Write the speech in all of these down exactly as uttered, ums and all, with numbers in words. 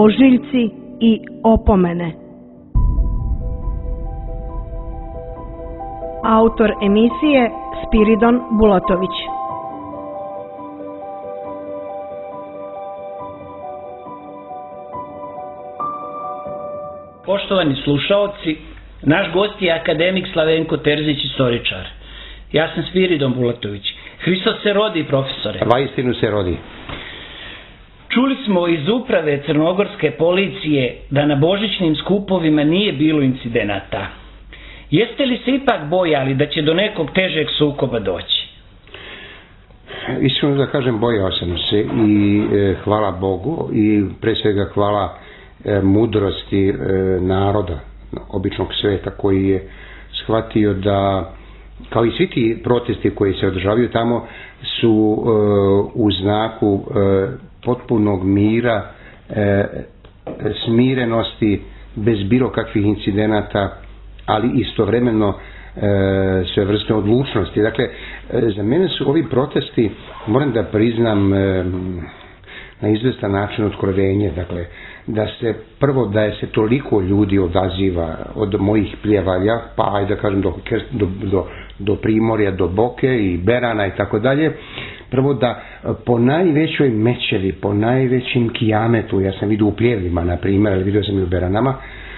ožiljci i opomene. Autor emisije Spiridon Bulatović. Poštovani slušaoci, naš gost je akademik Slavenko Terzić, istoričar. Ja sam Spiridon Bulatović. Hristos se rodi, profesore. Vaistinu se rodi. Čuli smo iz uprave crnogorske policije da na božićnim skupovima nije bilo incidenata. Jeste li se ipak bojali da će do nekog težeg sukoba doći? Iskreno da kažem, bojao sam se i e, hvala Bogu i pre svega hvala e, mudrosti e, naroda, običnog sveta, koji je shvatio da, kao i svi ti protesti koji se održavaju tamo, su e, u znaku e, potpunog mira, e, smirenosti, bez bilo kakvih incidenata, ali istovremeno e, sve vrste odlučnosti. Dakle, e, za mene su ovi protesti, moram da priznam, e, na izvestan način otkrovenje. Dakle, da se prvo da je se toliko ljudi odaziva od mojih pljevalja, pa ajde da kažem do, do, do, do Primorja, do Boke i Berana i tako dalje. Prvo da po najvećoj mečevi, po najvećim kijametu, ja sam vidio u Pljevljima, na primjer, ali vidio sam i u Beranama,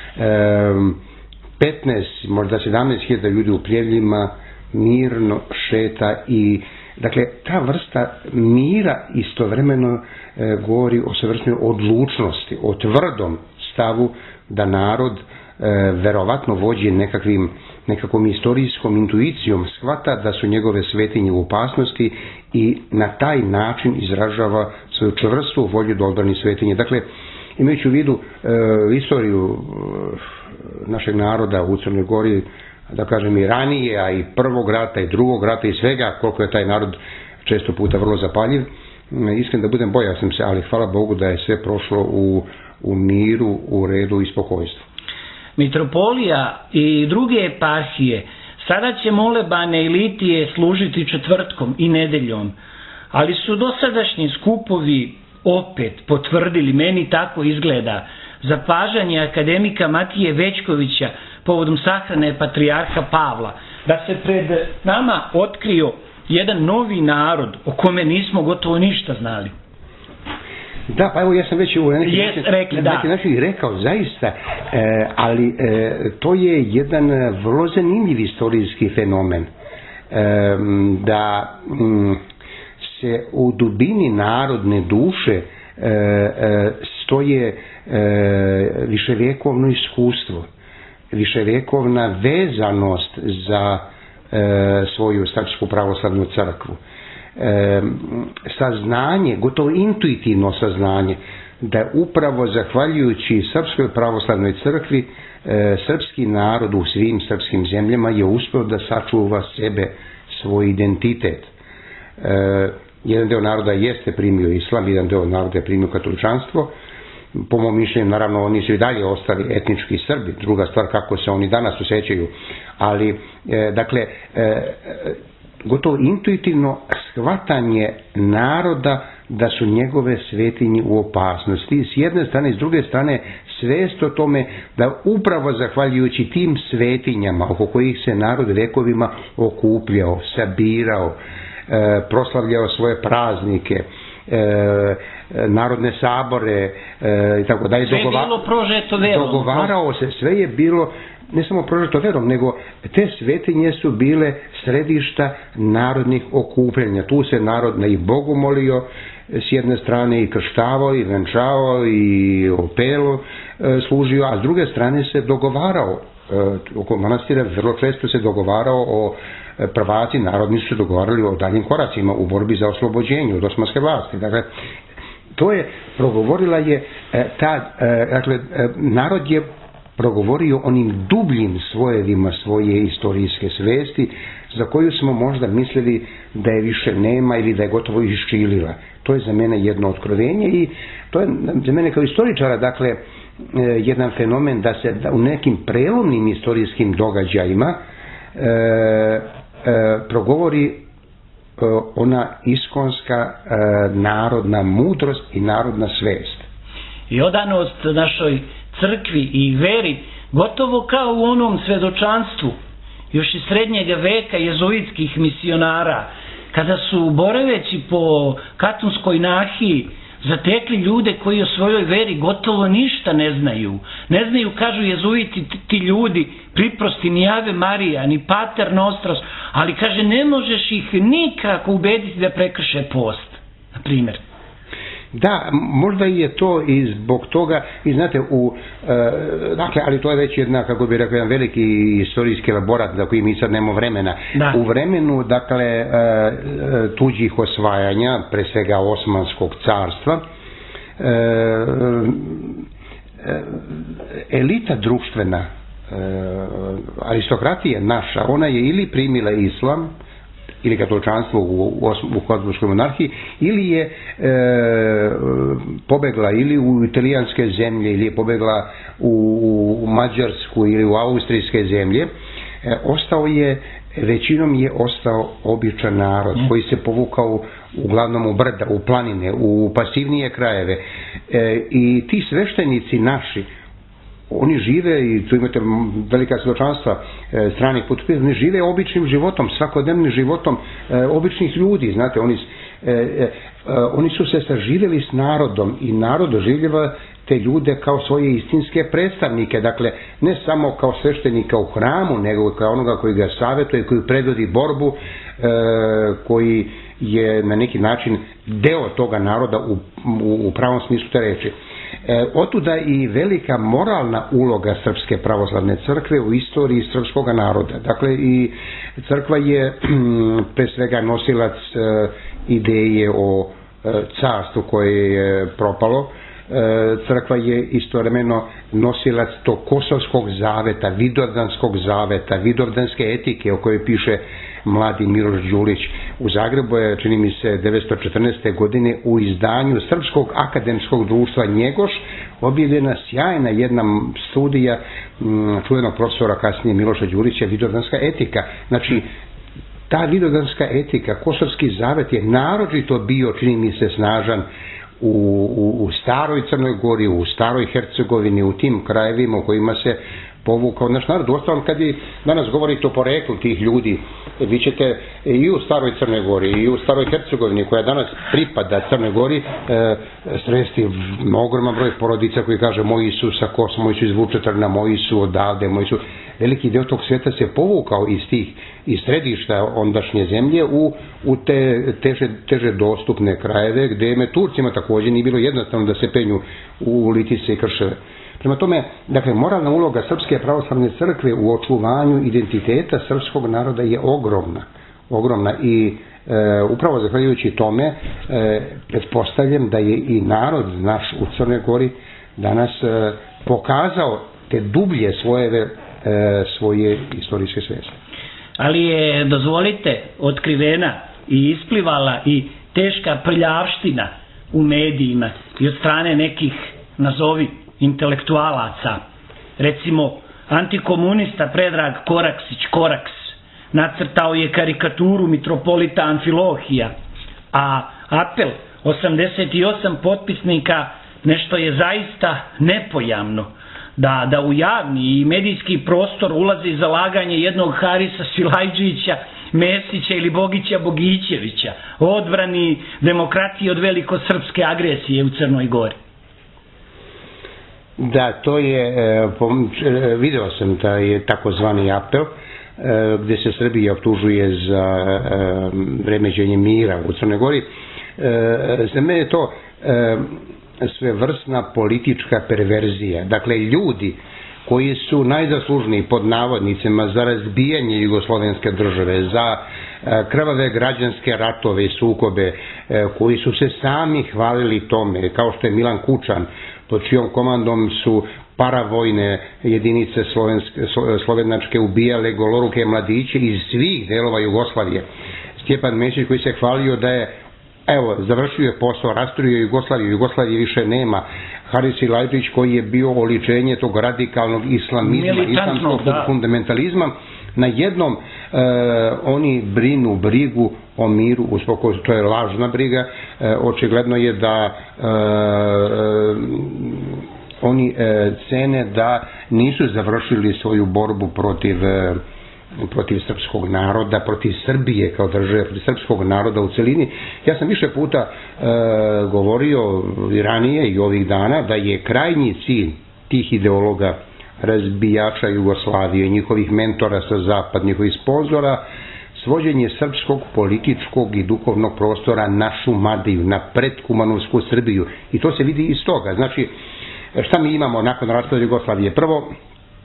e, petnaest, možda sedamnaest hiljada ljudi u Pljevljima mirno šeta i dakle, ta vrsta mira istovremeno e, govori o svevrstnoj odlučnosti, o tvrdom stavu da narod e, verovatno vođi nekakvim, nekakvom istorijskom intuicijom shvata da su njegove svetinje u opasnosti i na taj način izražava svoju čvrstu volju da odbrani svetinje. Dakle, imajući u vidu e, istoriju e, našeg naroda u Crnoj Gori, da kažem i ranije, a i prvog rata i drugog rata i svega, koliko je taj narod često puta vrlo zapaljiv, iskreno da budem, bojao sam se, ali hvala Bogu da je sve prošlo u, u miru, u redu i spokojstvu. Mitropolija i druge eparhije sada će molebane i litije služiti četvrtkom i nedeljom, ali su dosadašnji skupovi opet potvrdili, meni tako izgleda, zapažanje akademika Matije Većkovića povodom sahrane patrijarha Pavla, da se pred nama otkrio jedan novi narod o kome nismo gotovo ništa znali. Da, pa evo ja sam već u neki yes, način, rekli, na neki način rekao, zaista, e, ali e, to je jedan vrlo zanimljiv istorijski fenomen. E, da m, se u dubini narodne duše e, e, stoje e, viševjekovno iskustvo, viševjekovna vezanost za e, svoju srpsku pravoslavnu crkvu. E, saznanje, gotovo intuitivno saznanje, da upravo zahvaljujući srpskoj pravoslavnoj crkvi e, srpski narod u svim srpskim zemljama je uspeo da sačuva sebe, svoj identitet. E, jedan deo naroda jeste primio islam, jedan deo naroda je primio katoličanstvo. Po mom mišljenju, naravno, oni su i dalje ostali etnički Srbi, druga stvar kako se oni danas osjećaju, ali, e, dakle, e, gotovo intuitivno shvatanje naroda da su njegove svetinje u opasnosti. S jedne strane, s druge strane, svest o tome da upravo zahvaljujući tim svetinjama oko kojih se narod vekovima okupljao, sabirao, e, proslavljao svoje praznike, E, narodne sabore e, i tako dalje. Sve je bilo prožeto verom. Dogovarao se, sve je bilo ne samo prožeto verom, nego te svetinje su bile središta narodnih okupljanja. Tu se narod na i Bogu molio s jedne strane i krštavao i venčavao i opelo e, služio, a s druge strane se dogovarao e, oko manastira, vrlo često se dogovarao o prvaci narodni su se dogovarali o daljim koracima u borbi za oslobođenje od osmanske vlasti. Dakle, to je, progovorila je ta, dakle, narod je progovorio onim dubljim svojevima svoje istorijske svesti za koju smo možda mislili da je više nema ili da je gotovo iščilila. To je za mene jedno otkrovenje i to je za mene kao istoričara, dakle, jedan fenomen da se da u nekim prelomnim istorijskim događajima e, e, progovori e, ona iskonska e, narodna mudrost i narodna svest. i odanost našoj crkvi i veri, gotovo kao u onom svedočanstvu još iz srednjeg veka jezuitskih misionara, kada su boraveći po Katunskoj nahiji zatekli ljude koji o svojoj veri gotovo ništa ne znaju. Ne znaju, kažu jezuiti, ti ljudi, priprosti ni Ave Marija, ni Pater Nostros, ali kaže ne možeš ih nikako ubediti da prekrše post, na primjer. Da, možda je to i zbog toga, i znate, u, e, dakle, ali to je već jedna, kako bih rekao, jedan veliki istorijski elaborat za koji mi sad nemamo vremena. Da. U vremenu, dakle, e, tuđih osvajanja, pre svega Osmanskog carstva, e, e, elita društvena, e, aristokratija naša, ona je ili primila islam, ili katoličanstvo u, u Habsburškoj monarhiji, ili je e, pobegla ili u italijanske zemlje, ili je pobegla u, u Mađarsku ili u austrijske zemlje, e, ostao je, većinom je ostao običan narod koji se povukao uglavnom u brda, u planine, u pasivnije krajeve. E, I ti sveštenici naši, oni žive, i tu imate velika svjedočanstva e, stranih putopisa, oni žive običnim životom, svakodnevnim životom e, običnih ljudi, znate, oni, e, e, oni su se saživjeli s narodom i narod doživljava te ljude kao svoje istinske predstavnike, dakle, ne samo kao sveštenika u hramu, nego kao onoga koji ga savjetuje, koji predvodi borbu, e, koji je na neki način deo toga naroda u, u, u pravom smislu te reči. E, otuda i velika moralna uloga Srpske pravoslavne crkve u istoriji srpskog naroda. Dakle, i crkva je pre svega nosilac e, ideje o e, carstvu koje je propalo. E, crkva je istovremeno nosilac tog Kosovskog zaveta, Vidovdanskog zaveta, Vidovdanske etike o kojoj piše mladi Miloš Đulić. U Zagrebu je, čini mi se, devetsto četrnaeste. godine u izdanju Srpskog akademskog društva Njegoš objavljena sjajna jedna studija m, čuvenog profesora kasnije Miloša Đulića, Vidovdanska etika. Znači, ta Vidovdanska etika, Kosovski zavet je naročito bio, čini mi se, snažan u, u, u staroj Crnoj Gori, u staroj Hercegovini, u tim krajevima u kojima se povukao naš narod. Uostalom, kad i danas govorite o poreklu tih ljudi, vi ćete i u staroj Crnoj Gori i u staroj Hercegovini, koja danas pripada Crnoj Gori, e, sresti ogroman broj porodica koji kaže moji su sa Kos, moji su iz Vučetrna, moji su odavde, moji su... Veliki deo tog svijeta se povukao iz tih, iz središta ondašnje zemlje u, u te teže, teže dostupne krajeve, gdje me Turcima također nije bilo jednostavno da se penju u Litice i Krševe. Prema tome, dakle, moralna uloga Srpske pravoslavne crkve u očuvanju identiteta srpskog naroda je ogromna. Ogromna i e, upravo zahvaljujući tome e, pretpostavljam da je i narod naš u Crnoj Gori danas e, pokazao te dublje svoje, e, svoje istorijske svijesti. Ali je, dozvolite, otkrivena i isplivala i teška prljavština u medijima i od strane nekih, nazovi, intelektualaca. Recimo, antikomunista Predrag Koraksić, Koraks, nacrtao je karikaturu mitropolita Amfilohija, a apel osamdeset osam potpisnika nešto je zaista nepojamno, da, da u javni i medijski prostor ulazi zalaganje jednog Harisa Silajđića, Mesića ili Bogića Bogićevića o odbrani demokratije od velikosrpske agresije u Crnoj Gori. Da, to je, video sam da je takozvani apel gdje se Srbija optužuje za remeđenje mira u Crnoj Gori. Za mene je to svevrsna politička perverzija. Dakle, ljudi koji su najzaslužniji pod navodnicima za razbijanje jugoslovenske države, za krvave građanske ratove i sukobe, koji su se sami hvalili tome, kao što je Milan Kučan, pod čijom komandom su paravojne jedinice slovenačke ubijale goloruke mladiće iz svih delova Jugoslavije. Stjepan Mesić koji se hvalio da je, evo, završio je posao, rasturio Jugoslaviju, Jugoslavije više nema. Haris Silajđić koji je bio oličenje tog radikalnog islamizma, islamskog fundamentalizma, Na jednom e, oni brinu brigu o miru, u spokoju, to je lažna briga, e, očigledno je da e, e, oni e, cene da nisu završili svoju borbu protiv e, protiv srpskog naroda, protiv Srbije kao države, protiv srpskog naroda u celini. Ja sam više puta e, govorio i ranije i ovih dana da je krajnji cilj tih ideologa, razbijača Jugoslavije, njihovih mentora sa zapad, njihovih sponzora, svođenje srpskog političkog i duhovnog prostora na Šumadiju, na predkumanovsku Srbiju. I to se vidi iz toga. Znači, šta mi imamo nakon raspada Jugoslavije? Prvo,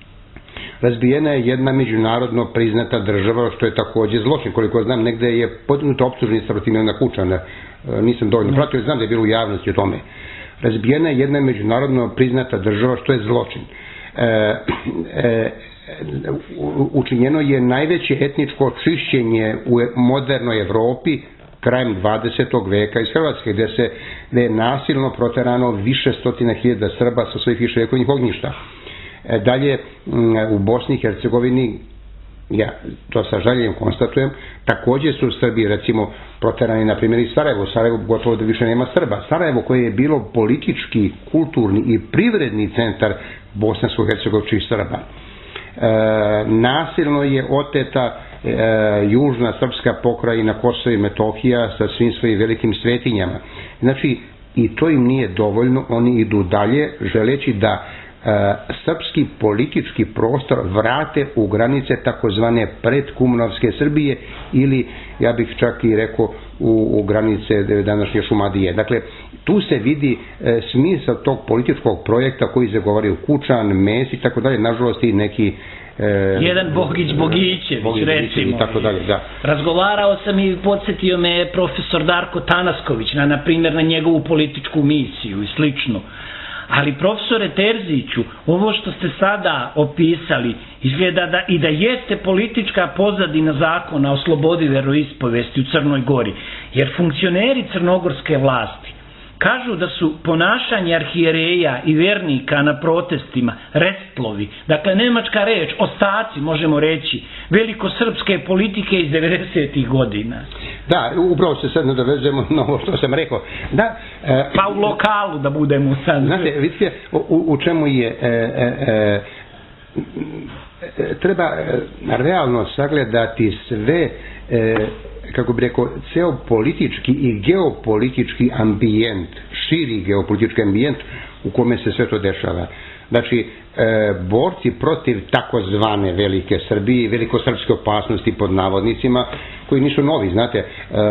razbijena je jedna međunarodno priznata država, što je takođe zločin. Koliko znam, negde je podignuta optužnica protiv Milana Kučana. Nisam dovoljno pratio, znam da je bilo u javnosti o tome. Razbijena je jedna međunarodno priznata država, što je zločin. E, e, učinjeno je najveće etničko čišćenje u modernoj Evropi krajem dvadesetog veka iz Hrvatske, gde, se, gde je nasilno proterano više stotina hiljada Srba sa svojih viševekovnih ognjišta. E, dalje, u Bosni i Hercegovini, ja to sa žaljenjem konstatujem, takođe su Srbi, recimo, proterani, na primjer, iz Sarajevo. Sarajevo gotovo da više nema Srba. Sarajevo, koje je bilo politički, kulturni i privredni centar bosansko-hercegovčih Srba. E, nasilno je oteta e, južna srpska pokrajina Kosovo i Metohija sa svim svojim velikim svetinjama. Znači, i to im nije dovoljno, oni idu dalje, želeći da e, srpski politički prostor vrate u granice takozvane predkumnovske Srbije ili, ja bih čak i rekao, u, u granice današnje Šumadije. Dakle, tu se vidi e, smisao tog političkog projekta koji zagovaraju Kučan, Mesić i tako dalje, nažalost i neki e, jedan Bogić Bogićević, Bogić, recimo. I tako dalje, da. Razgovarao sam i podsjetio me profesor Darko Tanasković, na, na primjer, na njegovu političku misiju i slično. Ali, profesore Terziću, ovo što ste sada opisali izgleda da i da jeste politička pozadina zakona o slobodi veroispovesti u Crnoj Gori, jer funkcioneri crnogorske vlasti kažu da su ponašanje arhijereja i vernika na protestima restlovi, dakle nemačka reč, ostaci, možemo reći, velikosrpske politike iz devedesetih godina. Da, upravo se sad nadovezujemo na ovo što sam rekao. Da, e, pa u lokalu da budemo sad. Znate, vidite u, u čemu je e, e, e, treba e, realno sagledati sve e, kako bi rekao, ceo politički i geopolitički ambijent, širi geopolitički ambijent u kome se sve to dešava. Znači, e, borci protiv takozvane velike Srbije, velikosrpske opasnosti pod navodnicima, koji nisu novi, znate, e,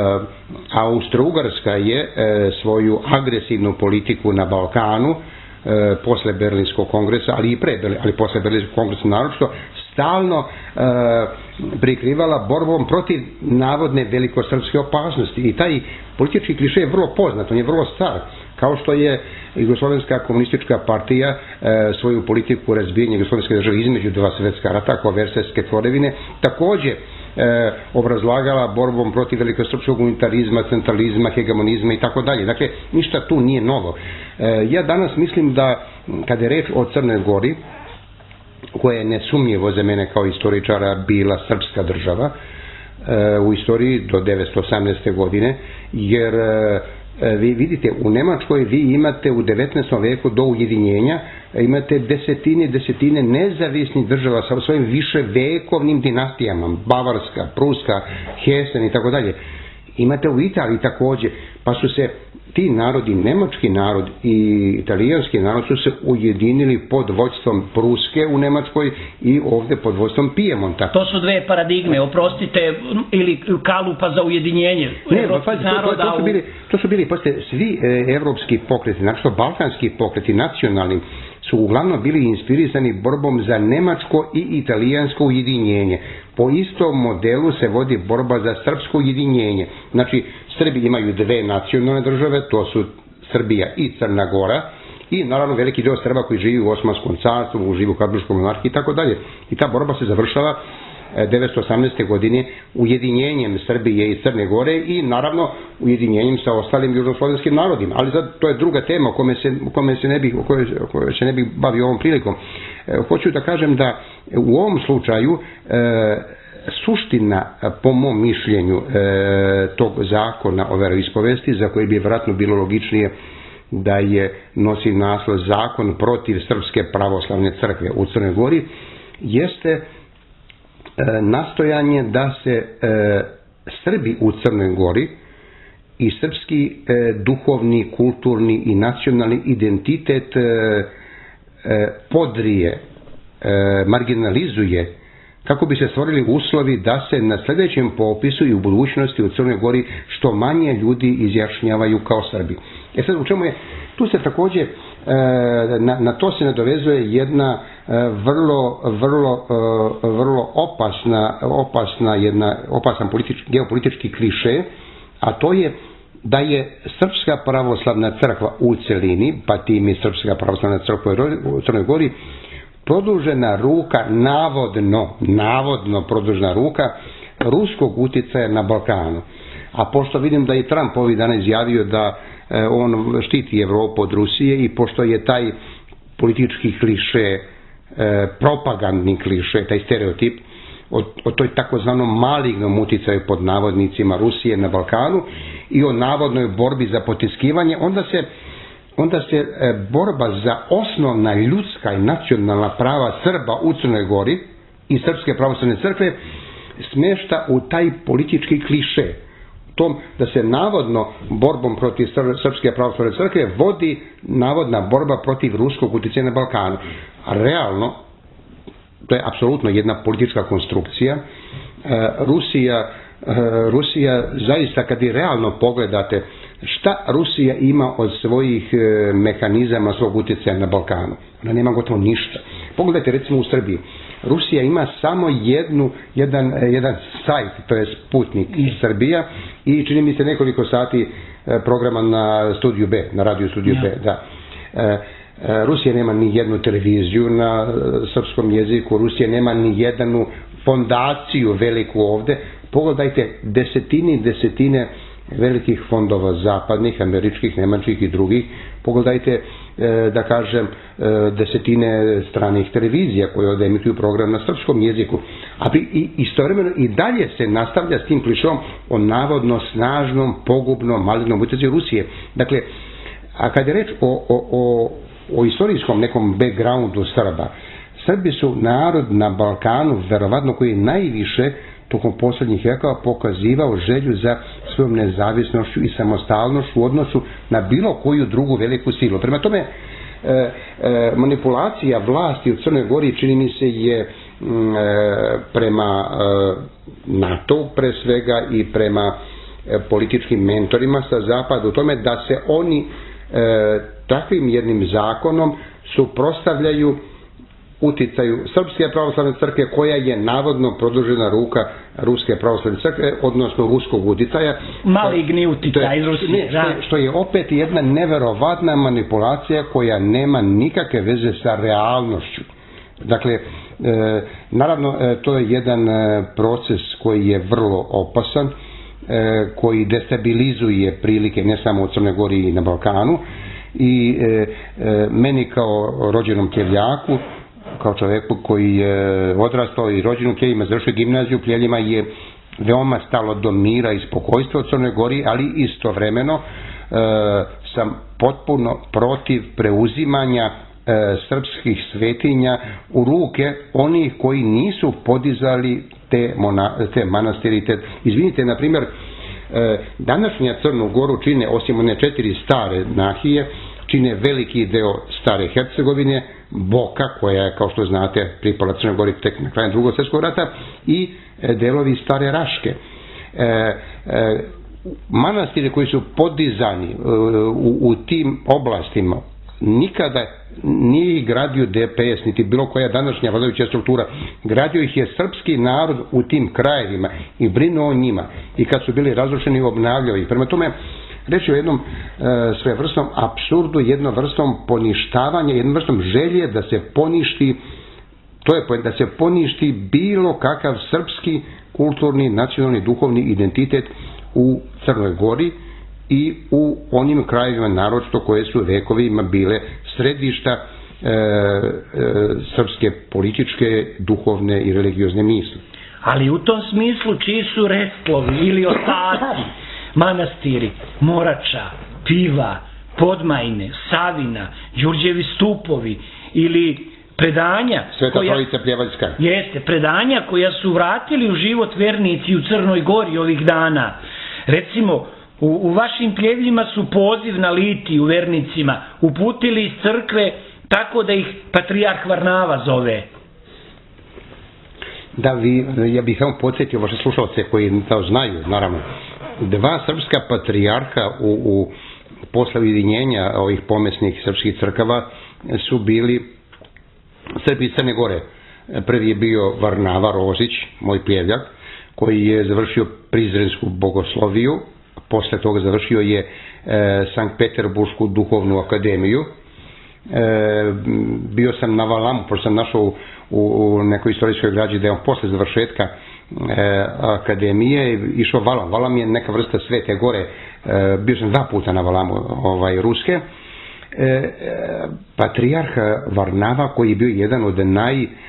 Austro-Ugarska je e, svoju agresivnu politiku na Balkanu, e, posle Berlinskog kongresa, ali i pre, ali posle Berlinskog kongresa naročito, stalno e, prikrivala borbom protiv navodne velikosrpske opasnosti. I taj politički kliše je vrlo poznat, on je vrlo star, kao što je Jugoslovenska komunistička partija e, svoju politiku razbijanja Jugoslovenske države između dva svetska rata, kao versajske tvorevine, takođe e, obrazlagala borbom protiv velikosrpskog unitarizma, centralizma, hegemonizma i tako dalje. Dakle, ništa tu nije novo. E, ja danas mislim da, kada je reč o Crnoj Gori, koja je nesumnjivo za mene kao istoričara bila srpska država e, u istoriji do devetsto osamnaeste. godine, jer e, vi vidite, u Nemačkoj vi imate u devetnaestom veku do ujedinjenja imate desetine, desetine nezavisnih država sa svojim viševekovnim dinastijama, Bavarska, Pruska, Hessen i tako dalje. Imate u Italiji takođe, pa su se ti narodi, nemački narod i italijanski narod su se ujedinili pod vođstvom Pruske u Nemačkoj i ovde pod vođstvom Pijemonta. To su dve paradigme, oprostite, ili kalupa za ujedinjenje. Ne, pa, to, to, to su bili, to su bili poslije, svi e, evropski pokreti, znači balkanski pokreti, nacionalni, su uglavnom bili inspirisani borbom za nemačko i italijansko ujedinjenje. Po istom modelu se vodi borba za srpsko ujedinjenje. Znači, Srbi imaju dve nacionalne države, to su Srbija i Crna Gora, i naravno veliki deo Srba koji živi u Osmanskom carstvu, živi u Habsburškoj monarhiji i tako dalje. I ta borba se završava devetsto osamnaeste. godine ujedinjenjem Srbije i Crne Gore i naravno ujedinjenjem sa ostalim južnoslovenskim narodima. Ali sad to je druga tema o kome se, o kome se ne bih, o kojoj, o kojoj se ne bih bavio ovom prilikom. hoću da kažem da u ovom slučaju suština, po mom mišljenju, tog zakona o veroispovesti, za koji bi vjerojatno bilo logičnije da je nosi naslov Zakon protiv Srpske pravoslavne crkve u Crnoj Gori, jeste nastojanje da se Srbi u Crnoj Gori i srpski duhovni, kulturni i nacionalni identitet podrije, marginalizuje, kako bi se stvorili uslovi da se na sljedećem popisu i u budućnosti u Crnoj Gori što manje ljudi izjašnjavaju kao Srbi. E sad, u čemu je? Tu se također, na, na to se nadovezuje jedna vrlo, vrlo, vrlo opasna, opasna jedna, opasan politički, geopolitički kliše, a to je da je Srpska pravoslavna crkva u celini, pa tim i Srpska pravoslavna crkva u Crnoj Gori, produžena ruka, navodno, navodno produžena ruka ruskog uticaja na Balkanu. A pošto vidim da je Trump ovih dana izjavio da on štiti Evropu od Rusije i pošto je taj politički kliše, propagandni kliše, taj stereotip o, o toj takozvanom malignom uticaju pod navodnicima Rusije na Balkanu i o navodnoj borbi za potiskivanje, onda se onda se borba za osnovna ljudska i nacionalna prava Srba u Crnoj Gori i Srpske pravoslavne crkve smješta u taj politički kliše, tom da se navodno borbom protiv Srpske pravoslavne crkve vodi navodna borba protiv ruskog uticaja na Balkanu. A realno, to je apsolutno jedna politička konstrukcija. Rusija, Rusija zaista, kad i realno pogledate šta Rusija ima od svojih mehanizama svog utjecaja na Balkanu, ona nema gotovo ništa. Pogledajte recimo u Srbiji. Rusija ima samo jednu, jedan, jedan sajt, to je Sputnik iz Srbija i čini mi se nekoliko sati programa na Studiju B, na radiju Studiju ja. B. Da. Rusija nema ni jednu televiziju na srpskom jeziku, Rusija nema ni jednu fondaciju veliku ovde. Pogledajte desetine i desetine velikih fondova zapadnih, američkih, nemačkih i drugih. Pogledajte, da kažem, desetine stranih televizija koje ovdje emituju program na srpskom jeziku. A istovremeno i dalje se nastavlja s tim klišom o navodno snažnom, pogubnom, malignom utjecaju Rusije. Dakle, a kad je reč o, o, o, o istorijskom nekom backgroundu Srba, Srbi su narod na Balkanu, verovatno, koji najviše tokom posljednjih vekova pokazivao želju za svojom nezavisnošću i samostalnošću u odnosu na bilo koju drugu veliku silu. Prema tome, e, e, manipulacija vlasti u Crnoj Gori čini mi se je e, prema e, NATO pre svega i prema e, političkim mentorima sa zapada u tome da se oni e, takvim jednim zakonom suprotstavljaju uticaju Srpske pravoslavne crkve, koja je navodno produžena ruka Ruske pravoslavne crkve, odnosno ruskog uticaja. Maligni uticaj iz Rusije. Što, što je opet jedna neverovatna manipulacija koja nema nikakve veze sa realnošću. Dakle, e, naravno, e, to je jedan e, proces koji je vrlo opasan, e, koji destabilizuje prilike ne samo u Crnoj Gori i na Balkanu. I e, e, meni kao rođenom Kjevljaku, kao čovjeku koji je odrastao i rođen u Kjevima, završio gimnaziju u Pljeljima, je veoma stalo do mira i spokojstva u Crnoj Gori, ali istovremeno e, sam potpuno protiv preuzimanja e, srpskih svetinja u ruke onih koji nisu podizali te, mona, te manastiri. Te, izvinite, na primjer, e, današnja Crnu Goru čine, osim one četiri stare nahije, čine veliki deo stare Hercegovine, Boka, koja je, kao što znate, pripala Crnoj Gori tek na kraju Drugog svjetskog rata, i delovi stare Raške. E, e, manastiri koji su podizani u, u tim oblastima nikada nije gradio D P S, niti bilo koja današnja vladajuća struktura. Gradio ih je srpski narod u tim krajevima i brinuo o njima. I kad su bili razrušeni, obnavljao ih. Prema tome, reći o jednom e, svevrsnom apsurdu, jednom vrstom poništavanja, jednom vrstom želje da se poništi, to je da se poništi bilo kakav srpski kulturni, nacionalni, duhovni identitet u Crnoj Gori i u onim krajevima naročito koje su vekovima bile središta e, e, srpske političke, duhovne i religiozne misli. Ali u tom smislu čiji su restlovi ili ostaci, manastiri, Morača, Piva, Podmajne, Savina, Đurđevi stupovi ili predanja Sveta Trojica Pljevaljska. Jeste, predanja koja su vratili u život vernici u Crnoj Gori ovih dana. Recimo, u, u vašim pljevljima su poziv na litiju vernicima uputili iz crkve tako da ih patrijarh Varnava zove. Da, vi, ja bih samo podsjetio vaše slušalce koji to znaju, naravno. Dva srpska patrijarha u, u posle ujedinjenja ovih pomesnih srpskih crkava su bili Srbi iz Crne Gore. Prvi je bio Varnava Rozić, moj pljevljak, koji je završio Prizrensku bogosloviju, posle toga završio je e, Sankt Peterburšku duhovnu akademiju. E, bio sam na Valamu, pošto sam našao u, u nekoj istorijskoj građi da je on posle završetka e, akademije išao Valam. Valam je neka vrsta Svete Gore. E, bio sam dva puta na Valamu ovaj, ruske. E, patrijarh Varnava, koji je bio jedan od naj e,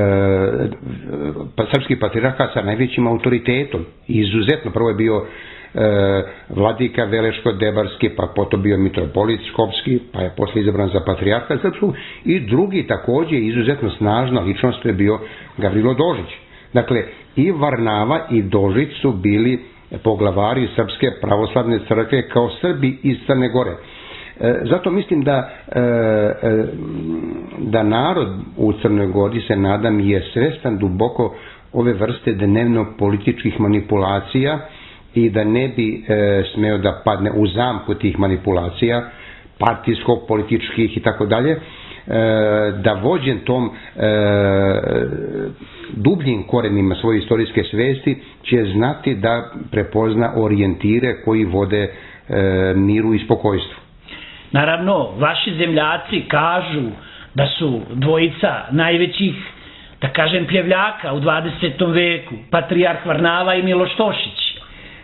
pa, srpskih patrijarha sa najvećim autoritetom, izuzetno, prvo je bio e, vladika Veleško-Debarski, pa potom bio mitropolit Škopski, pa je posle izabran za patrijarha srpskog, i drugi takođe izuzetno snažna ličnost je bio Gavrilo Dožić. Dakle, i Varnava i Dožić su bili poglavari Srpske pravoslavne crkve kao Srbi iz Crne Gore. Zato mislim da, da narod u Crnoj Gori, se nadam, je svestan duboko ove vrste dnevno političkih manipulacija i da ne bi smeo da padne u zamku tih manipulacija, partijskog, političkih i tako dalje, da vođen tom dubljim korenima svoje istorijske svesti će znati da prepozna orijentire koji vode miru i spokojstvu. Naravno, vaši zemljaci kažu da su dvojica najvećih, da kažem, pljevljaka u dvadesetom veku, patrijarh Varnava i Miloš Tošić,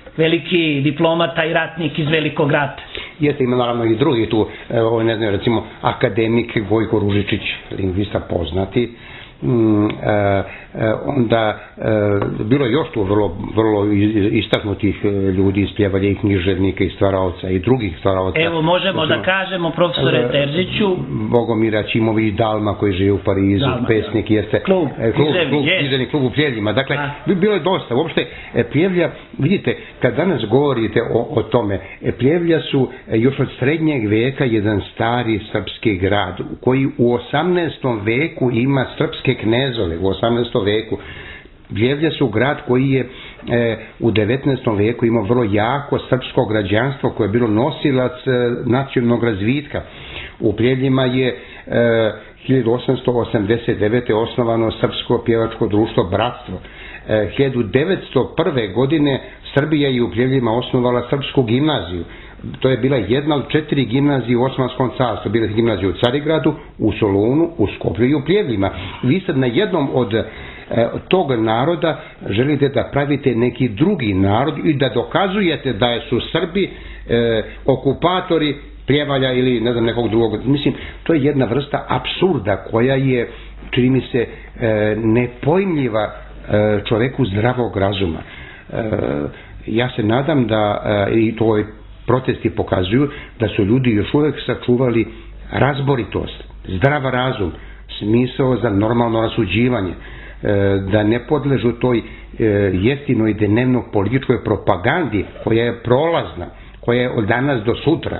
veliki diplomata i ratnik iz Velikog rata. Jeste, ima naravno i drugi tu, ovo ne znam, recimo akademik Gojko Ružičić, lingvista poznati, Mm, e, e, onda e, bilo je još tu vrlo, vrlo istaknutih ljudi iz Pljevalja i književnika i stvaraoca i drugih stvaraoca. Evo možemo da, da kažemo profesore Terziću Bogomira Ćimović Dalma koji žive u Parizu, Dalma, pesnik, jeste klub, e, klub, klub, književni klub u Pljevljima. Dakle, A. bilo je dosta. Uopšte, Pljevlja, vidite, kad danas govorite o, o tome, Pljevlja su još od srednjeg veka jedan stari srpski grad koji u osamnaestom veku ima srpske knezove, u osamnaestom veku. Pljevlja su grad koji je e, u devetnaestom veku imao vrlo jako srpsko građanstvo koje je bilo nosilac e, nacionalnog razvitka. U Pljevljima je e, hiljadu osamsto osamdeset devete. osnovano Srpsko pjevačko društvo Bratstvo. E, hiljadu devetsto prve. godine Srbija je u Pljevljima osnovala Srpsku gimnaziju. To je bila jedna od četiri gimnazije u Osmanskom carstvu. Bila je gimnazija u Carigradu, u Solunu, u Skoplju i u Pljevljima. Vi sad na jednom od e, tog naroda želite da pravite neki drugi narod i da dokazujete da su Srbi e, okupatori Pljevalja ili ne znam nekog drugog. Mislim, to je jedna vrsta apsurda koja je, čini mi se, e, nepojmljiva e, čoveku zdravog razuma. E, ja se nadam da, e, i to je protesti pokazuju, da su ljudi još uvek sačuvali razboritost, zdrav razum, smisao za normalno rasuđivanje, da ne podležu toj jeftinoj dnevno političkoj propagandi koja je prolazna, koja je od danas do sutra.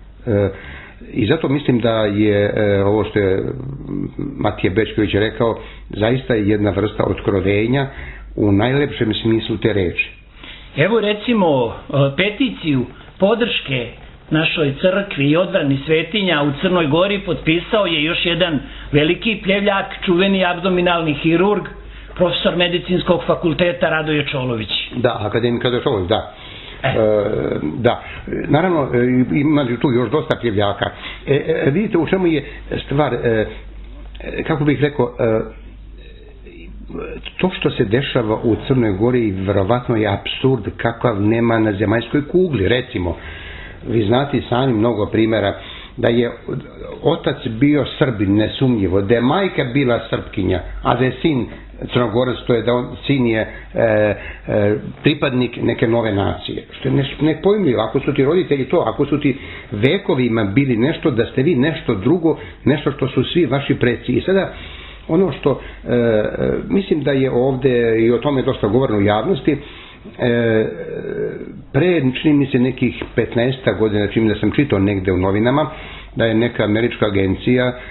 I zato mislim da je ovo što je Matija Bečković rekao, zaista je jedna vrsta otkrovenja u najlepšem smislu te reči. Evo recimo peticiju podrške našoj crkvi i odbrani svetinja u Crnoj Gori potpisao je još jedan veliki pljevljak, čuveni abdominalni hirurg, profesor medicinskog fakulteta Radoje Čolović. Da, akademik Radoje Čolović, da. E. E, da, naravno ima tu još dosta pljevljaka. E, e, vidite u čemu je stvar, e, kako bih rekao, e, to što se dešava u Crnoj Gori verovatno je apsurd kakav nema na zemaljskoj kugli. Recimo, vi znate sami mnogo primjera da je otac bio Srbin, nesumnjivo, da je majka bila Srpkinja, a da je sin Crnogorac, to je da on, sin je e, e, pripadnik neke nove nacije. Što je nepojmljivo, ako su ti roditelji to, ako su ti vekovima bili nešto, da ste vi nešto drugo, nešto što su svi vaši preci. I sada, ono što, e, mislim da je ovde, i o tome dosta govoreno u javnosti, e, pre, čini mi se, nekih petnaest godina, čini da sam čitao negde u novinama, da je neka američka agencija e,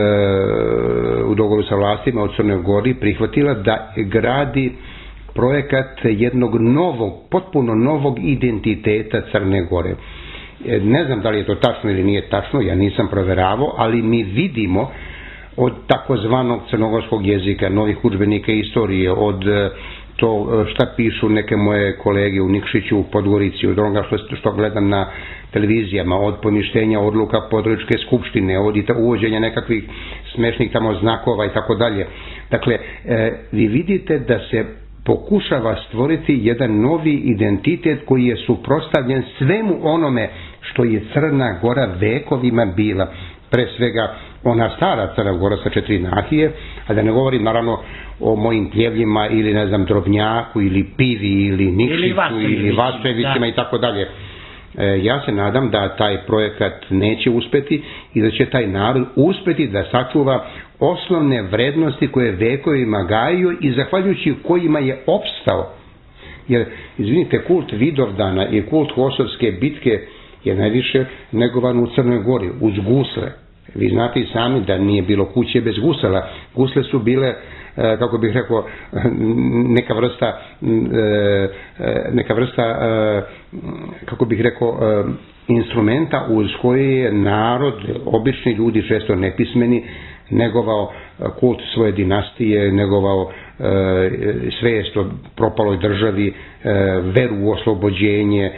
u dogovoru sa vlastima u Crnoj Gori prihvatila da gradi projekat jednog novog, potpuno novog identiteta Crne Gore. E, ne znam da li je to tačno ili nije tačno, ja nisam proveravao, ali mi vidimo od takozvanog crnogorskog jezika, novih udžbenika istorije, od to šta pišu neke moje kolege u Nikšiću, u Podgorici, od onoga što, što gledam na televizijama, od poništenja odluka Podgoričke skupštine, od uvođenja nekakvih smešnih tamo znakova i tako dalje. Dakle, e, vi vidite da se pokušava stvoriti jedan novi identitet koji je suprotstavljen svemu onome što je Crna Gora vekovima bila. Pre svega ona stara Crna Gora sa četiri nahije, a da ne govorim naravno o mojim Pljevljima ili ne znam Drobnjaku ili Pivi ili Nikšiću ili Vačevićima i tako dalje. Ja se nadam da taj projekat neće uspeti i da će taj narod uspeti da sačuva osnovne vrednosti koje vekovima gajaju i zahvaljujući kojima je opstao. Jer, izvinite, kult Vidovdana i kult Kosovske bitke je najviše negovan u Crnoj Gori, uz gusle. Vi znate i sami da nije bilo kuće bez gusela. Gusle su bile, kako bih rekao, neka vrsta, neka vrsta, kako bih rekao, instrumenta uz koje je narod, obični ljudi, često nepismeni, negovao kult svoje dinastije, negovao svijest o propaloj državi, veru u oslobođenje,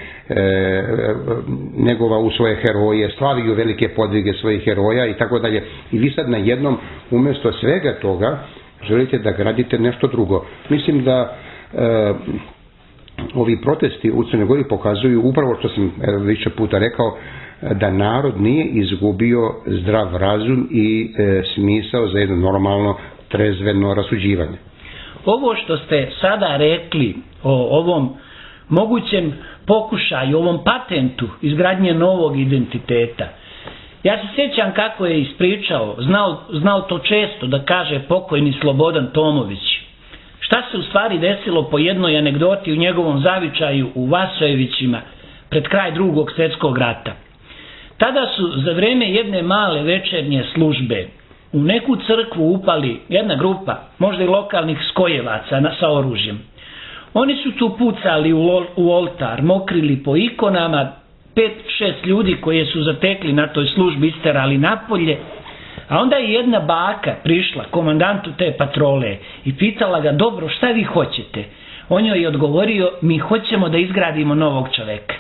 negovao u svoje heroje, slavio velike podvige svojih heroja i tako dalje. I vi sad na jednom, umjesto svega toga, želite da gradite nešto drugo. Mislim da e, ovi protesti u Crnoj Gori pokazuju upravo što sam više puta rekao, da narod nije izgubio zdrav razum i e, smisao za jedno normalno, trezveno rasuđivanje. Ovo što ste sada rekli o ovom mogućem pokušaju, ovom patentu izgradnje novog identiteta, ja se sjećam kako je ispričao, znao, znao to često da kaže pokojni Slobodan Tomović. Šta se u stvari desilo po jednoj anegdoti u njegovom zavičaju u Vasojevićima pred kraj drugog svjetskog rata. Tada su za vreme jedne male večernje službe u neku crkvu upali jedna grupa, možda i lokalnih skojevaca na, sa oružjem. Oni su tu pucali u, u oltar, mokrili po ikonama, pet, šest ljudi koje su zatekli na toj službi isterali napolje, a onda je jedna baka prišla komandantu te patrole i pitala ga, dobro, šta vi hoćete? On joj je odgovorio, mi hoćemo da izgradimo novog čoveka.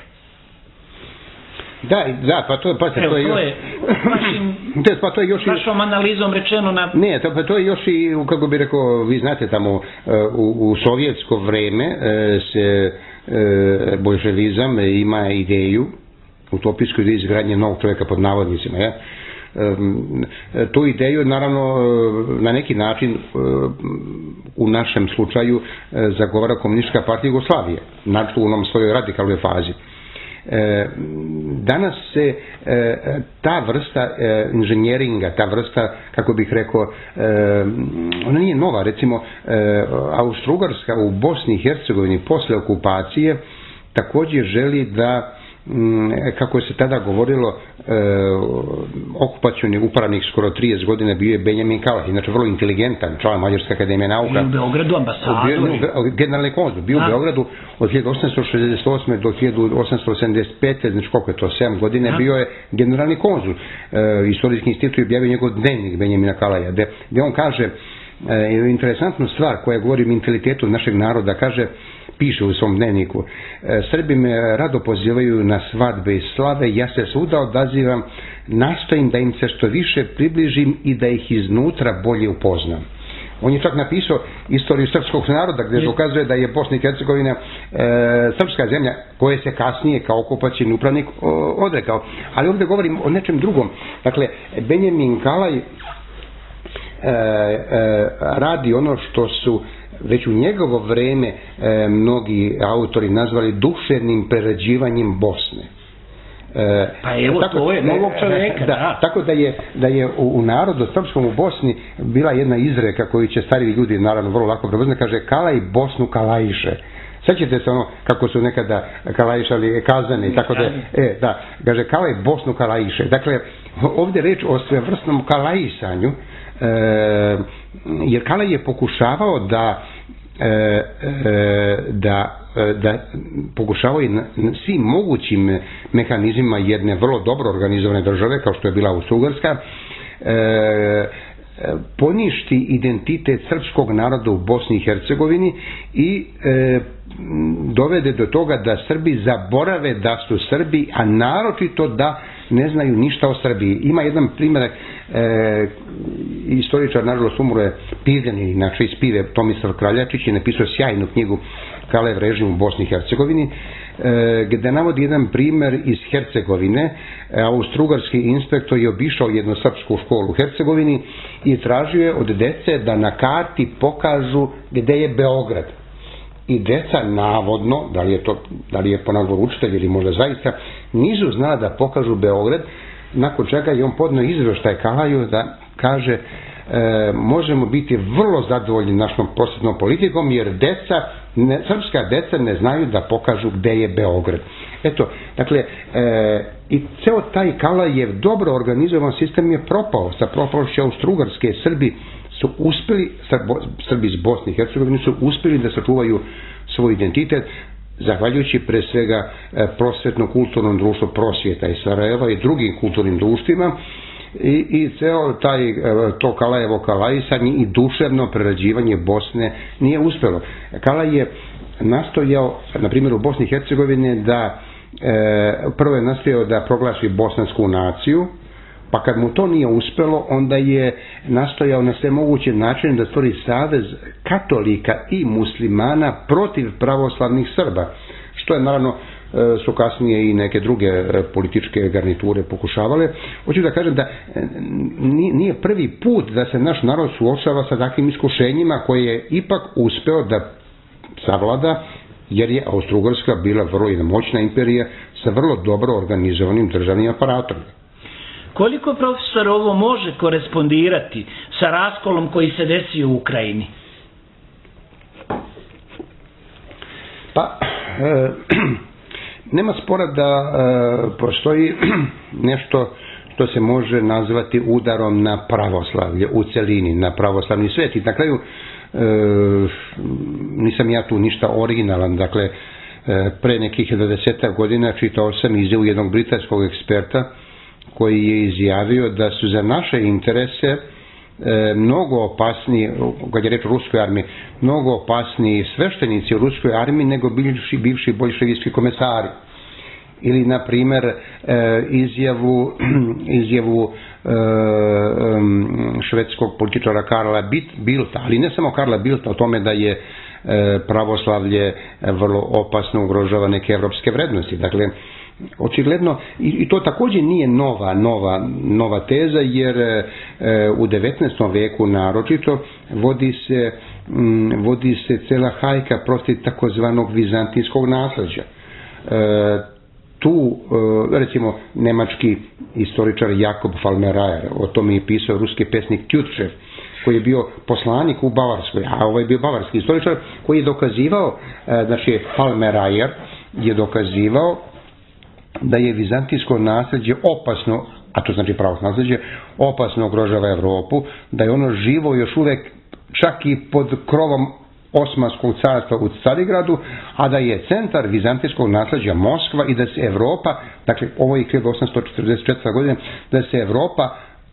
Da, da, pa to, pa to, Evo, je, to još... je vašim, pa to je još vašom analizom rečeno na... Ne, to, pa to je još i, kako bi rekao, vi znate tamo u, u sovjetsko vreme se bolševizam ima ideju, utopijsku ideju izgradnje novog čovjeka pod navodnicima, ja? Tu ideju naravno na neki način u našem slučaju zagovara Komunistička partija Jugoslavije, znači u onom svojoj radikalnoj fazi. Danas se ta vrsta inženjeringa, ta vrsta, kako bih rekao, ona nije nova. Recimo, Austro-Ugarska u Bosni i Hercegovini posle okupacije također želi da, kako se tada govorilo, okupacioni upravnik skoro trideset godina bio je Benjamin Kalaj, inače vrlo inteligentan član Mađarske akademije nauka. Bio u Beogradu ambasador. Generalni konzul, bio u Beogradu od hiljadu osamsto šezdeset osme do hiljadu osamsto sedamdeset pete, znači koliko je to, sedam godine, bio je generalni konzul. Istorijski institut je objavio njegov dnevnik Benjamina Kalaja, gdje on kaže interesantnu stvar koja govori o mentalitetu našeg naroda, kaže, piše u svom dnevniku, Srbi me rado pozivaju na svadbe i slave, ja se svuda odazivam, nastojim da im se što više približim i da ih iznutra bolje upoznam. On je čak napisao istoriju srpskog naroda gdje dokazuje da je Bosna i Hercegovina e, srpska zemlja koje se kasnije kao okupacioni upravnik odrekao. Ali ovdje govorim o nečem drugom. Dakle, Benjamin Kalaj e, e, radi ono što su već u njegovo vrijeme e, mnogi autori nazvali duševnim prerađivanjem Bosne. E, pa evo tako, to je novog čovjeka. Da, da. Tako da je, da je u, u narodu srpskom u Bosni bila jedna izreka koju će stariji ljudi naravno vrlo lako prepoznati, kaže Kalaj Bosnu kalajiše. Sjećate se ono kako su nekada kalajišali kazane i tako da, e, da, kaže Kalaj Bosnu kalajiše. Dakle, ovdje reč o svevrsnom kalajisanju, e, jer Kalaj je pokušavao da e, e, da da pokušavao i na svim mogućim mehanizmima jedne vrlo dobro organizovane države kao što je bila Austro-Ugarska e, poništi identitet srpskog naroda u Bosni i Hercegovini i e, dovede do toga da Srbi zaborave da su Srbi, a naročito da ne znaju ništa o Srbiji. Ima jedan primjer, e, istoričar, nažalost umro je Pivljanin, inače iz Pive, Tomislav Kraljačić je napisao sjajnu knjigu Kalev režim u Bosni i Hercegovini, e, gdje navodi jedan primjer iz Hercegovine. Austro-Ugarski inspektor je obišao jednu srpsku školu u Hercegovini i tražio je od dece da na karti pokažu gdje je Beograd. I deca navodno, da li je to, da li je po nagovoru učitelja ili možda zaista, nisu znala da pokažu Beograd, nakon čega je on podnio izvještaj Kalaju da kaže e, možemo biti vrlo zadovoljni našom prosvetnom politikom jer deca, ne, srpska deca ne znaju da pokažu gdje je Beograd. Eto, dakle, e, i ceo taj Kalajev dobro organizovan sistem je propao. Sa propalošću Austro-Ugarske Srbi su uspjeli, Srbi iz Bosne i Hercegovine su uspjeli da sačuvaju svoj identitet, zahvaljujući pre svega prosvetno-kulturnom društvu Prosvjeta iz Sarajeva i drugim kulturnim društvima i, i ceo taj, to Kalajevo kalajisanje i duševno prerađivanje Bosne nije uspjelo. Kalaj je nastojao, na primjer u Bosni i Hercegovine, da e, prvo je nastojao da proglasi bosansku naciju, pa kad mu to nije uspjelo, onda je nastojao na sve moguće načine da stvori savez katolika i muslimana protiv pravoslavnih Srba, što je naravno su kasnije i neke druge političke garniture pokušavale. Hoću da kažem da nije prvi put da se naš narod suočava sa takvim iskušenjima koje je ipak uspeo da savlada, jer je Austro-Ugarska bila vrlo jedna moćna imperija sa vrlo dobro organizovanim državnim aparatom. Koliko, profesor, ovo može korespondirati sa raskolom koji se desio u Ukrajini? Pa, e, nema spora da e, postoji nešto što se može nazvati udarom na pravoslavlje u celini, na pravoslavni svet. I na kraju e, nisam ja tu ništa originalan, dakle e, pre nekih dvadeset godina čitao sam izjavu jednog britanskog eksperta koji je izjavio da su za naše interese e, mnogo opasniji, kad je reč o ruskoj armiji, mnogo opasniji sveštenici u ruskoj armiji nego bivši, bivši boljševijski komesari. Ili, na primjer, e, izjavu, izjavu e, švedskog političara Karla Bildta, ali ne samo Karla Bildta, o tome da je e, pravoslavlje vrlo opasno ugrožava neke evropske vrednosti. Dakle, očigledno, i to također nije nova, nova, nova teza, jer e, u devetnaestom veku naročito vodi se, m, vodi se cela hajka protiv takozvanog vizantijskog nasleđa. E, tu, e, recimo, nemački istoričar Jakob Falmerajer, o tome je pisao ruski pesnik Tjutčev, koji je bio poslanik u Bavarskoj, a ovaj je bio bavarski istoričar, koji je dokazivao, e, znači Falmerajer je dokazivao da je vizantijsko nasljeđe opasno, a to znači pravo nasljeđe, opasno ugrožava Evropu, da je ono živo još uvek čak i pod krovom Osmanskog carstva u Carigradu, a da je centar vizantijskog nasljeđa Moskva i da se Evropa, dakle ovo je hiljadu osamsto četrdeset četvrta. godine, da se Evropa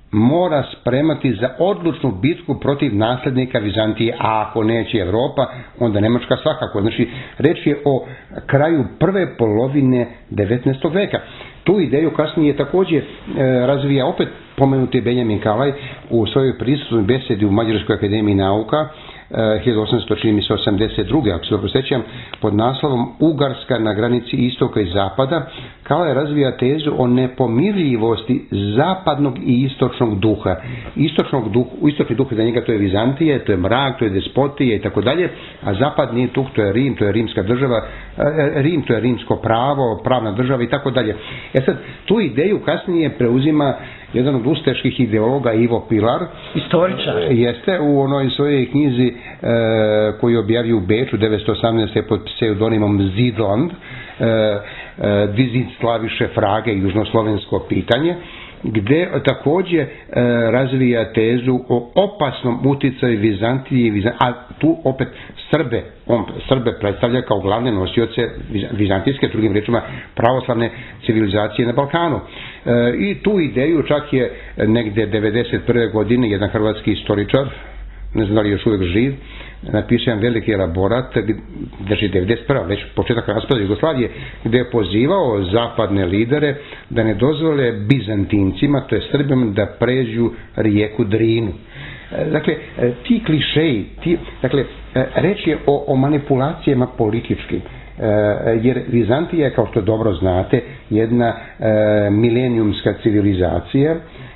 mora spremati za odlučnu bitku protiv naslednika Vizantije, a ako neće Evropa, onda Nemačka svakako. Znači, reč je o kraju prve polovine devetnaestog veka. Tu ideju kasnije također e, razvija opet pomenuti Benjamin Kalaj u svojoj prisutnoj besedi u Mađarskoj akademiji nauka hiljadu osamsto osamdeset druge. ako se dobro sjećam, pod naslovom Ugarska na granici istoka i zapada. Kalaj razvija tezu o nepomirljivosti zapadnog i istočnog duha. Istočnog duh, istočni duh za njega to je Vizantije, to je mrak, to je despotije i tako dalje, a zapadni duh to je Rim, to je rimska država, Rim to je rimsko pravo, pravna država i tako dalje. E sad, tu ideju kasnije preuzima jedan od ustaških ideologa Ivo Pilar, istoričar, jeste u onoj svojoj knjizi e, koju objavio u Beču devetsto osamnaeste pod pseudonimom Zidland, e, e, Dvizid slaviše Frage i južnoslovensko pitanje, gdje također e, razvija tezu o opasnom uticaju Vizantije, Vizant, a tu opet Srbe, on Srbe predstavlja kao glavne nosioce vizantijske, drugim rečima pravoslavne civilizacije na Balkanu. E, I tu ideju čak je negdje devedeset prve godine jedan hrvatski istoričar, ne znam da li još uvijek živ, napisao jedan veliki elaborat, znači devedeset prva već početak raspada Jugoslavije, gdje je pozivao zapadne lidere da ne dozvole Bizantincima, to je Srbima, da pređu rijeku Drinu. Dakle, ti klišeji, ti, dakle, reč je o, o manipulacijama političkim, jer Vizantija je, kao što dobro znate, jedna milenijumska civilizacija.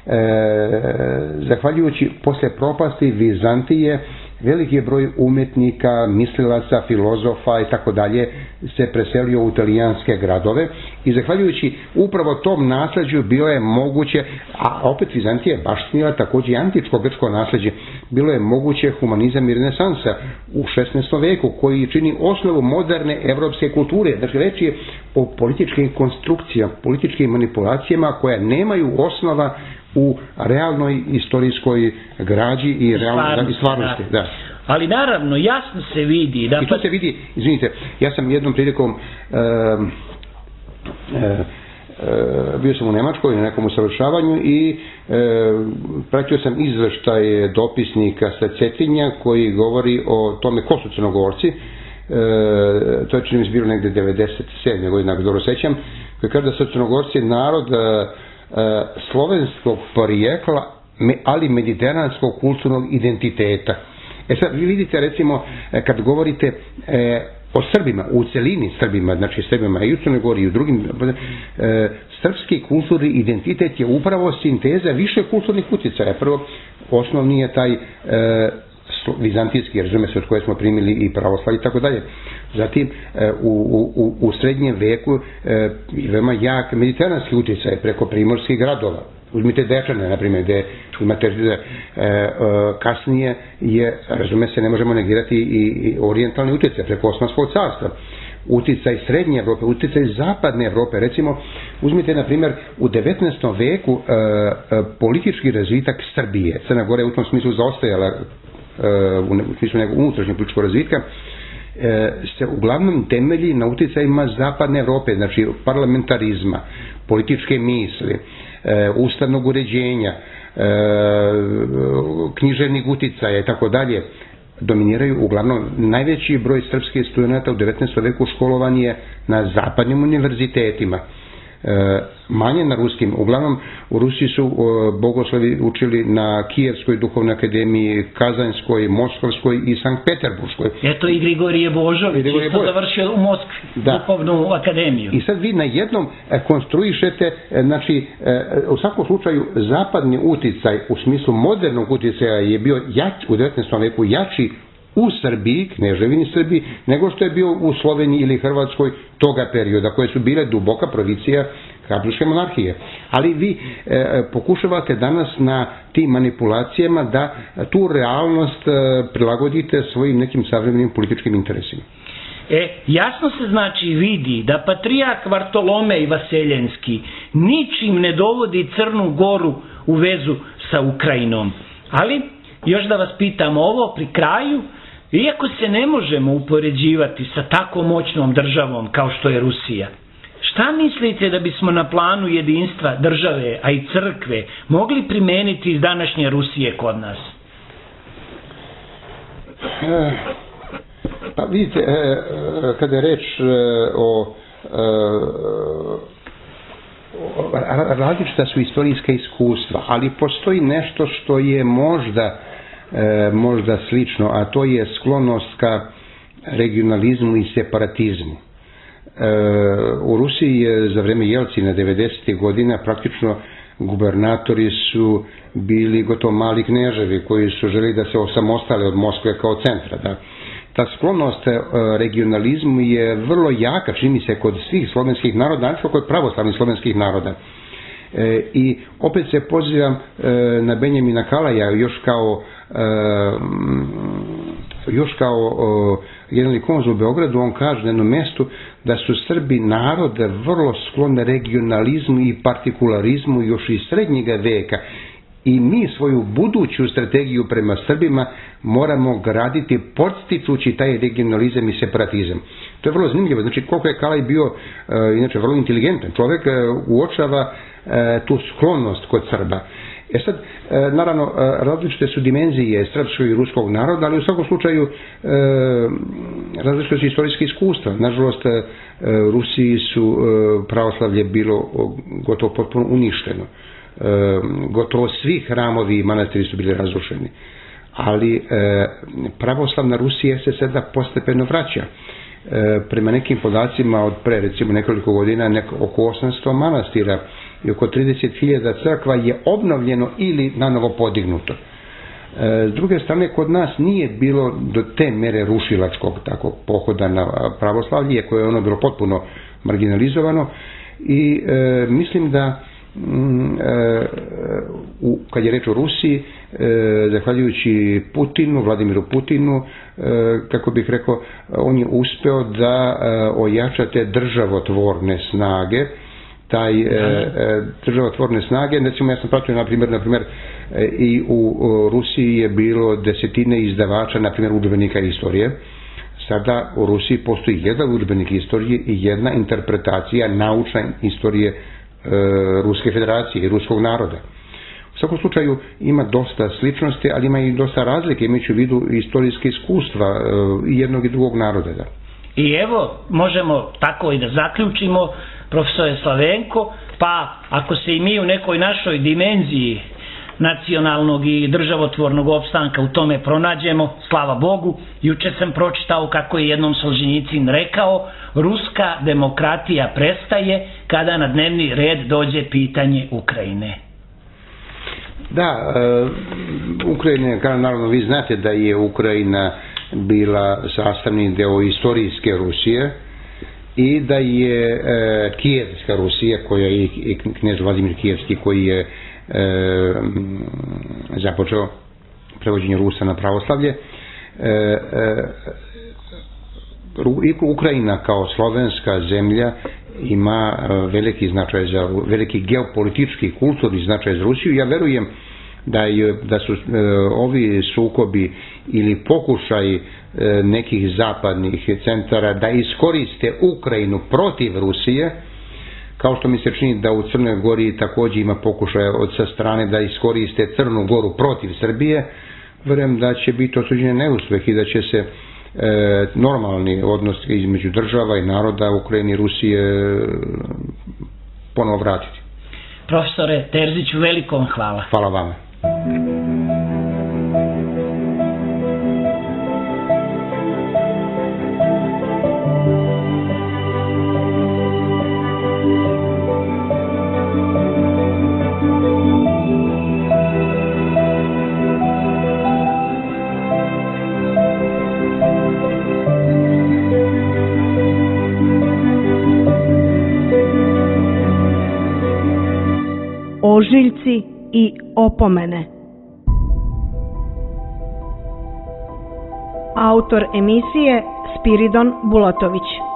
Zahvaljujući posle propasti Vizantije, veliki je broj umetnika, mislilaca, filozofa i tako dalje se preselio u italijanske gradove i zahvaljujući upravo tom nasleđu bilo je moguće, a opet Vizantija je baštinila također i antičko grčko nasleđe, bilo je moguće humanizam i renesansa u šesnaestom veku koji čini osnovu moderne evropske kulture. Dakle, reč je o političkim konstrukcijama, političkim manipulacijama koja nemaju osnova u realnoj istorijskoj građi i realnoj stvarnosti. Da. Ali naravno, jasno se vidi da... I to se vidi, izvinite, ja sam jednom prilikom uh, uh, uh, bio sam u Nemačkoj na nekom usavršavanju i uh, pratio sam izveštaj dopisnika sa Cetinja koji govori o tome ko su Crnogorci. Uh, to je čini mi se bilo negdje devedeset sedme godine, ako dobro sećam, koji kaže da su Crnogorci narod uh, slovenskog porijekla, ali mediteranskog kulturnog identiteta. E sad, vi vidite, recimo, kad govorite e, o Srbima, u celini Srbima, znači Srbima i u Crnoj Gori i u drugim, e, srpski kulturni identitet je upravo sinteza više kulturnih utjecaja. Prvo, osnovni je taj e, vizantijski, razume se, od koje smo primili i pravoslav i tako dalje. Zatim, u, u, u srednjem veku e, veoma jak mediteranski utjecaj preko primorskih gradova. Uzmite Dečane, na primjer, gdje imate e, e, kasnije je, razume se, ne možemo negirati i, i orijentalni utjecaj preko Osmanskog carstva. Utjecaj srednje Evrope, utjecaj zapadne Evrope. Recimo, uzmite, na primjer, u devetnaestom veku e, e, politički razvitak Srbije. Crna Gora je u tom smislu zaostajala e, u smislu nekog unutrašnjeg političkog razvitka, se uglavnom temelji na utjecajima zapadne Evrope, znači parlamentarizma, političke misli, ustavnog uređenja, književnih uticaja i tako dalje. Dominiraju uglavnom najveći broj srpskih studenata u devetnaestom veku školovan je na zapadnim univerzitetima, manje na ruskim. Uglavnom u Rusiji su bogoslovi učili na Kijevskoj duhovnoj akademiji, Kazanskoj, Moskovskoj i Sankt Peterburškoj. Eto i Grigorije Božović, isto završio u Moskvi, da. Duhovnu akademiju. I sad vi na jednom konstruišete, znači u svakom slučaju zapadni uticaj u smislu modernog uticaja je bio jači, u devetnaestom veku jači u Srbiji, Kneževini Srbiji, nego što je bio u Sloveniji ili Hrvatskoj toga perioda, koje su bile duboka provincija Habsburške monarhije. Ali vi e, pokušavate danas na tim manipulacijama da tu realnost e, prilagodite svojim nekim savremenim političkim interesima. E, jasno se znači vidi da patrijak Vartolomej Vaseljenski ničim ne dovodi Crnu Goru u vezu sa Ukrajinom. Ali, još da vas pitam ovo pri kraju, iako se ne možemo upoređivati sa tako moćnom državom kao što je Rusija, Šta mislite da bismo na planu jedinstva države, a i crkve, mogli primeniti iz današnje Rusije kod nas? E, pa vidite, e, kada je reč e, o, e, o različita su istorijska iskustva, ali postoji nešto što je možda e, možda slično, a to je sklonost ka regionalizmu i separatizmu. E, u Rusiji je za vreme Jelcina devedesetih godina praktično gubernatori su bili gotovo mali kneževi koji su želi da se osamostale od Moskve kao centra. Da. Ta sklonost e, regionalizmu je vrlo jaka, čini se, kod svih slovenskih naroda, znači kod pravoslavnih slovenskih naroda. E, I opet se pozivam e, na Benjamina Kalaja još kao e, još kao e, jedan konzul u Beogradu. On kaže na jednom mjestu da su Srbi narod vrlo sklone regionalizmu i partikularizmu još iz srednjega veka. I mi svoju buduću strategiju prema Srbima moramo graditi podstičući taj regionalizam i separatizam. To je vrlo zanimljivo. Znači, koliko je Kalaj bio, e, inače, vrlo inteligentan čovjek, e, uočava e, tu sklonost kod Srba. E sad, e, naravno, e, različite su dimenzije srpskog i ruskog naroda, ali u svakom slučaju e, različite su istorijske iskustva. Nažalost, e, Rusiji su e, pravoslavlje bilo gotovo potpuno uništeno. E, gotovo svi hramovi i manastiri su bili razrušeni. Ali e, pravoslavna Rusija se sada postepeno vraća. E, prema nekim podacima od pre recimo nekoliko godina neko, oko osamsto manastira i oko trideset hiljada crkva je obnovljeno ili nanovo podignuto. E, s druge strane, kod nas nije bilo do te mere rušilačkog tako pohoda na pravoslavlje, koje je ono bilo potpuno marginalizovano i e, mislim da mm, e, u, kad je reč o Rusiji, e, zahvaljujući Putinu, Vladimiru Putinu, e, kako bih rekao, on je uspeo da e, ojača te državotvorne snage, taj e, državotvorne snage. Recimo, ja sam pratio, na primjer, na primjer e, i u, u Rusiji je bilo desetine izdavača, na primjer, udžbenika istorije. Sada u Rusiji postoji jedan udžbenik istorije i jedna interpretacija naučna istorije e, Ruske federacije i ruskog naroda. U svakom slučaju ima dosta sličnosti, ali ima i dosta razlike, imajući u vidu istorijske iskustva e, i jednog i drugog naroda. Da. I evo, možemo tako i da zaključimo, profesore Slavenko, pa ako se i mi u nekoj našoj dimenziji nacionalnog i državotvornog opstanka u tome pronađemo, slava Bogu. Juče sam pročitao kako je jednom Solženjicin rekao: ruska demokratija prestaje kada na dnevni red dođe pitanje Ukrajine. Da, e, Ukrajina, naravno vi znate da je Ukrajina bila sastavni deo istorijske Rusije i da je e, Kijevska Rusija, koja je i knez Vladimir Kijevski, koji je e, započeo prevođenje Rusa na pravoslavlje. E, e, Ukrajina kao slovenska zemlja ima veliki značaj za, veliki geopolitički i kulturni značaj za Rusiju. Ja verujem da, je, da su e, ovi sukobi ili pokušaj e, nekih zapadnih centara da iskoriste Ukrajinu protiv Rusije, kao što mi se čini da u Crnoj Gori također ima pokušaj od sa strane da iskoriste Crnu Goru protiv Srbije, verujem da će biti osuđen neuspeh i da će se e, normalni odnos između država i naroda Ukrajine i Rusije ponovo vratiti. Profesore Terziću, veliko vam hvala. Hvala vama. Ožiljci i opomene. Autor emisije Spiridon Bulatović.